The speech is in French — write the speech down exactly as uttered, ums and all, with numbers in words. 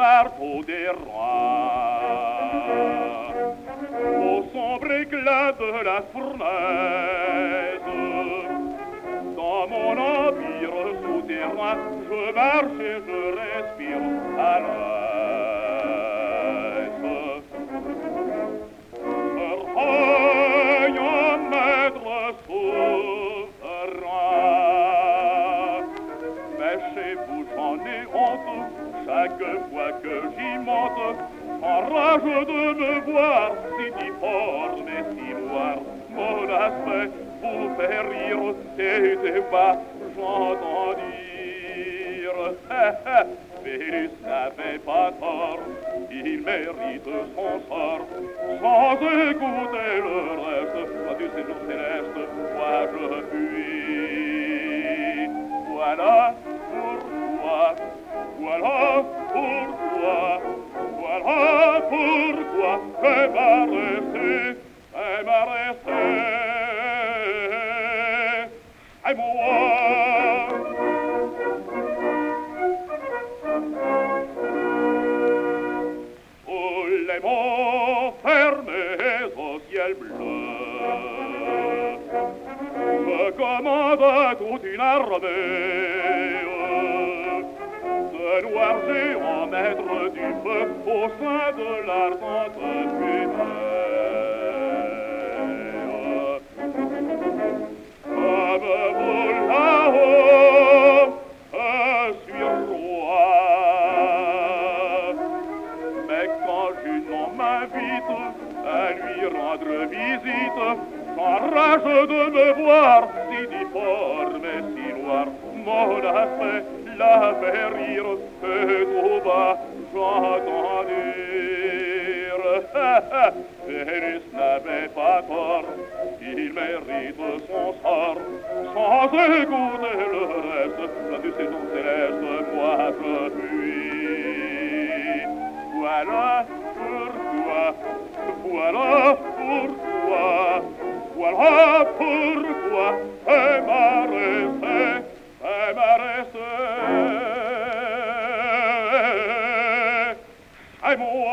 marteau des rois. Au sombre éclat de la fournaise, dans mon empire souterrain, je marche et je respire à l'aise. Règne un maître souverain, mais chez vous j'en ai honte, chaque fois que j'y monte, enrage de me voir si difforme et si noir. Mon aspect vous fait rire et des fois j'entends dire Vénus n'avait pas tort, il mérite son sort. Sans écouter le reste, du séjour céleste, moi je fuis. Voilà pourquoi, voilà pourquoi, voilà pourquoi elle m'a resté, elle m'a resté, à moi. Oh, les mots fermés au ciel bleu me commande toute une armée de noirs géants maîtres du feu au sein de l'ardente fumée. Comme vous là-haut, je suis roi, mais quand Junon m'invite à lui rendre visite, j'enrage de me voir si difforme et si noir. Mon aspect la fait rire et tout bas j'entends dire Vénus n'avait pas tort, il mérite son sort. Sans écouter le reste, du séjour céleste, moi je fuis. Voilà pourquoi, voilà pourquoi, voilà pourquoi elle m'a resté, elle m'a resté, à moi.